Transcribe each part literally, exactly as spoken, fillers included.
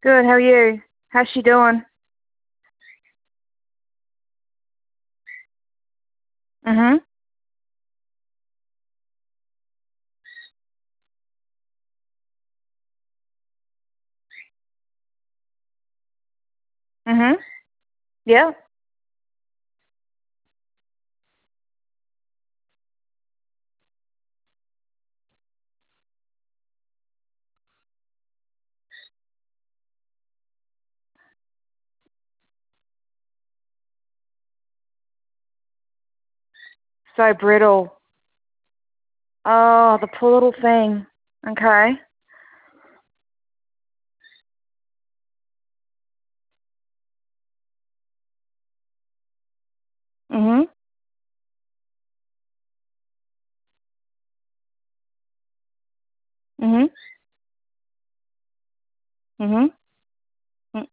Good, how are you? How's she doing? Mhm. Mhm. Yeah. So brittle. Oh, the poor little thing. Okay. Mhm. Mhm. Mhm. Mm.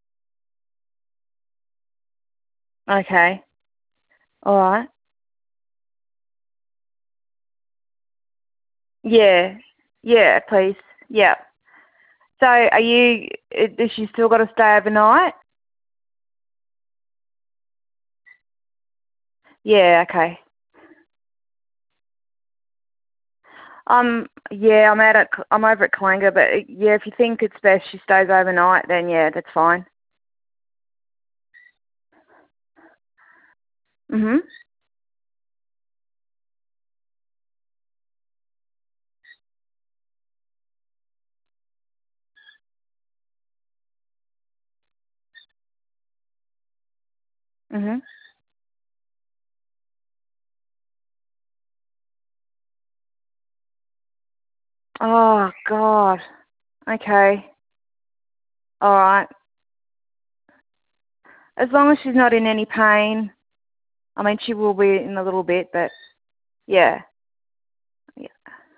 Okay. All right. Yeah. Yeah, please. Yeah. So, are you? i- Is she still got to stay overnight? Yeah. Okay. Um. Yeah, I'm at. A, I'm over at Kalanga, but uh, yeah, if you think it's best she stays overnight, then yeah, that's fine. Mhm. Mhm. Oh God. Okay. All right. As long as she's not in any pain. I mean, she will be in a little bit, but yeah. Yeah.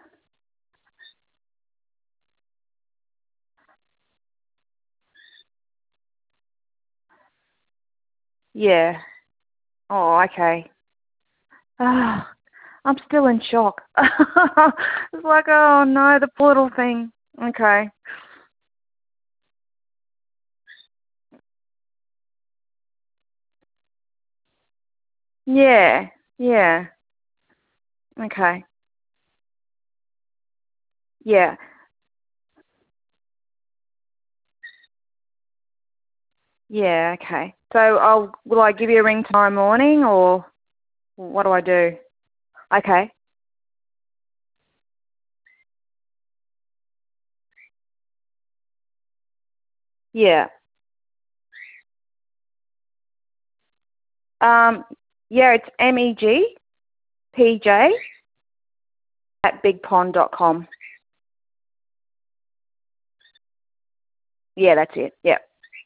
Yeah. Oh, okay. Ah, I'm still in shock. It's like, oh no, the poor little thing. Okay. Yeah. Yeah. Okay. Yeah. Yeah. Okay. So, I'll will I give you a ring tomorrow morning, or what do I do? Okay. Yeah. Um. Yeah. It's M E G P J at big pond dot com. Yeah, that's it. Yeah.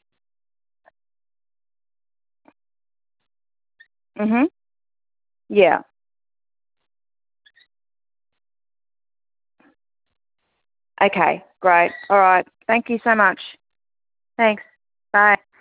Mhm. Yeah. Okay, great. All right. Thank you so much. Thanks. Bye.